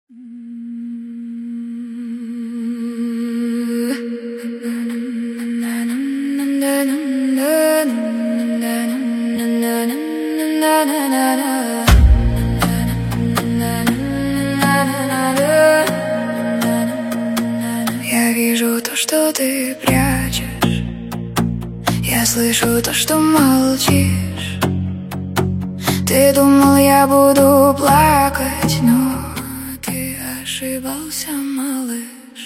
Я вижу то, что ты прячешь, я слышу то, что молчишь. Ты думал, я буду плакать, но ты ошибался, малыш.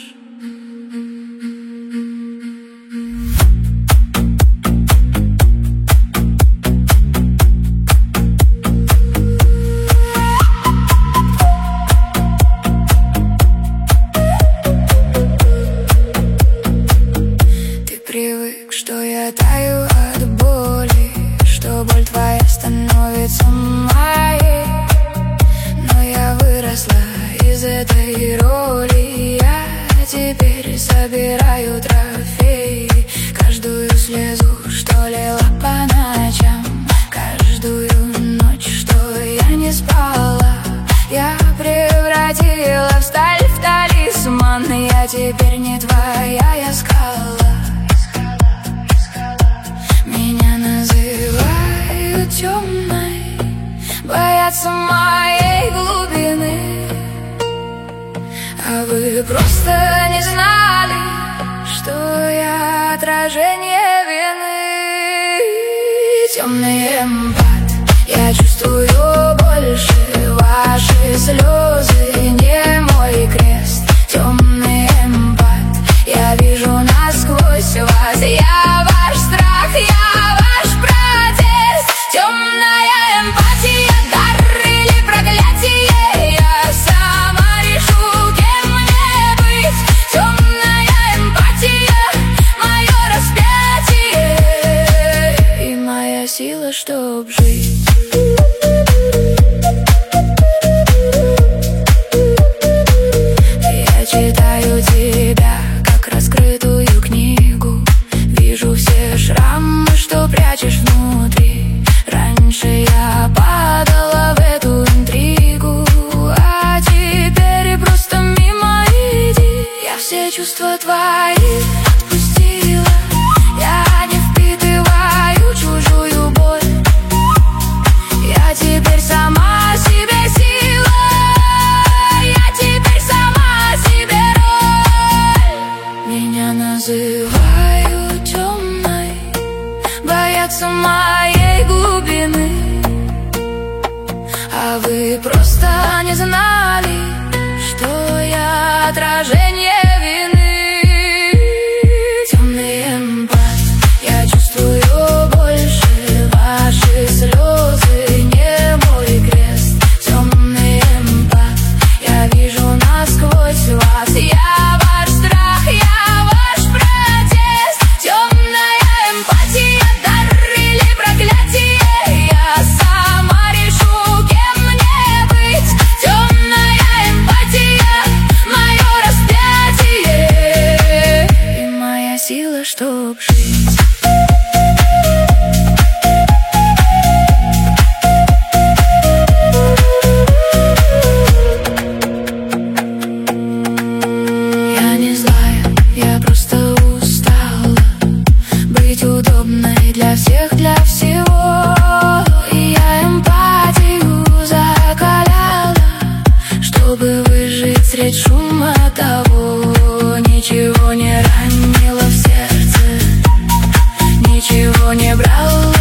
Ты привык, что я таю от боли, что боль твоя становится моей. Но я выросла из этой роли, я теперь собираю трофеи. Каждую слезу, что лила по ночам, каждую ночь, что я не спала, я превратила в сталь, в талисман. Я теперь не твоя, я скала. Меня называют темной, боятся моей глубины. А вы просто не знали, что я отражение вины. Темный эмпат, я чувствую больше ваши слезы, не мой крест. Темный эмпат, я вижу насквозь вас. Я ваш страх, я ваш протест. Темная эмпатия, дар или проклятие, я сама решу, кем мне быть. Темная эмпатия, мое распятие и моя сила, чтоб жить. Я читаю тебя, как раскрытую книгу, вижу все шрамы, что прячешь внутри. Раньше я падала в эту интригу, а теперь просто мимо иди. Я все чувства твои отпустила, я не впитываю чужую боль. Я теперь сама себе сила, я теперь сама себе роль. Меня называют темной, боятся моей глубины. А вы просто не знали, что я отражение вины. Темный эмпат, я чувствую больше ваши слезы, не мой крест. Темный эмпат, я вижу насквозь вас. Я ваш страх, я ваш протест. Темная эмпатия, дар или проклятие, я сама решу, кем мне быть. Темная эмпатия, мое распятие и моя сила, чтоб жить. Я не злая, я просто устала быть удобной для всех, для всего. И я эмпатию закаляла, чтобы выжить средь шума того. Ничего не ранило в сердце, ничего не брало